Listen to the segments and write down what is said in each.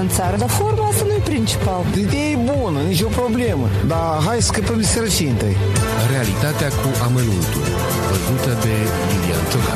în țară, dar forma asta nu e principal. Ideea e bună, nicio problemă, dar hai să scăpăm de sărăcie întâi. Realitatea cu amănuntul, văzută de Lilian Ciocan.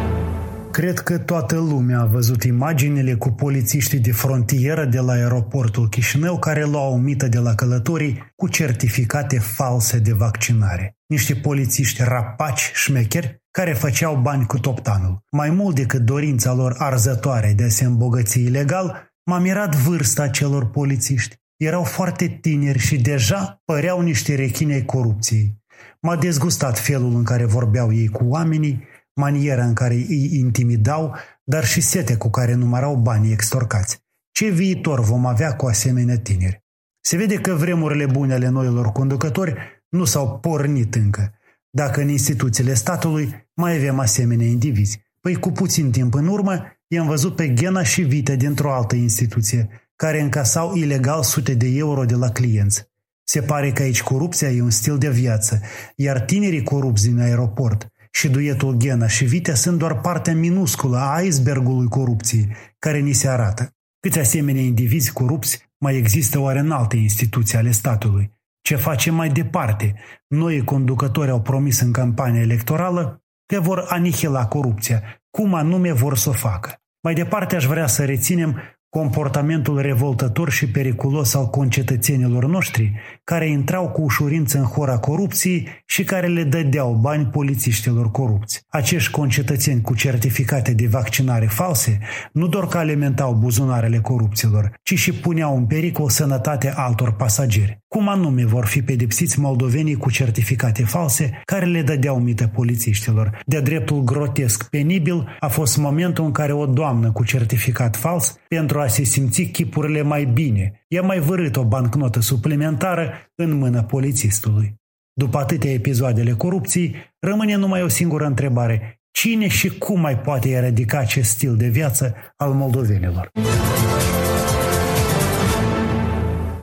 Cred că toată lumea a văzut imaginile cu polițiștii de frontieră de la aeroportul Chișinău care luau mită de la călătorii cu certificate false de vaccinare. Niște polițiști rapaci, șmecheri, care făceau bani cu toptanul. Mai mult decât dorința lor arzătoare de a se îmbogăți ilegal, m-a mirat vârsta celor polițiști. Erau foarte tineri și deja păreau niște rechini ai corupției. M-a dezgustat felul în care vorbeau ei cu oamenii, maniera în care îi intimidau, dar și setea cu care numărau banii extorcați. Ce viitor vom avea cu asemenea tineri? Se vede că vremurile bune ale noilor conducători nu s-au pornit încă. Dacă în instituțiile statului mai avem asemenea indivizi. Păi cu puțin timp în urmă i-am văzut pe Ghena și Vite dintr-o altă instituție, care încasau ilegal sute de euro de la clienți. Se pare că aici corupția e un stil de viață, iar tinerii corupți din aeroport și duetul Ghena și Vite sunt doar partea minusculă a icebergului corupției care ni se arată. Câți asemenea indivizi corupți mai există oare în alte instituții ale statului? Ce facem mai departe? Noi conducători au promis în campania electorală că vor anihila corupția. Cum anume vor să o facă? Mai departe aș vrea să reținem comportamentul revoltător și periculos al concetățenilor noștri care intrau cu ușurință în hora corupției și care le dădeau bani polițiștilor corupți. Acești concetățeni cu certificate de vaccinare false nu doar că alimentau buzunarele corupților, ci și puneau în pericol sănătatea altor pasageri. Cum anume vor fi pedepsiți moldovenii cu certificate false care le dădeau mită polițiștilor? De dreptul grotesc penibil a fost momentul în care o doamnă cu certificat fals, pentru a se simți chipurile mai bine, i-a mai vărât o bancnotă suplimentară în mâna polițistului. După atâtea episoadele corupției, rămâne numai o singură întrebare. Cine și cum mai poate eradica acest stil de viață al moldovenilor?